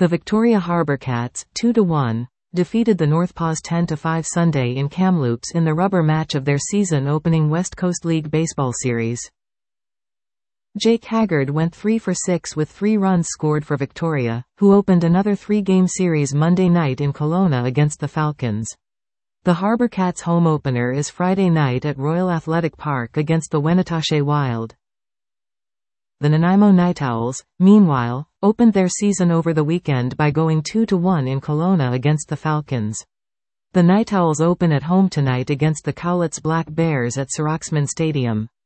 The Victoria Harbour Cats, 2-1, defeated the North Paws 10-5 Sunday in Kamloops in the rubber match of their season-opening West Coast League Baseball Series. Jake Haggard went 3 for 6 with 3 runs scored for Victoria, who opened another 3-game series Monday night in Kelowna against the Falcons. The Harbour Cats' home opener is Friday night at Royal Athletic Park against the Wenatchee Wild. The Nanaimo Night Owls, meanwhile, opened their season over the weekend by going 2-1 in Kelowna against the Falcons. The Night Owls open at home tonight against the Cowlitz Black Bears at Siraxman Stadium.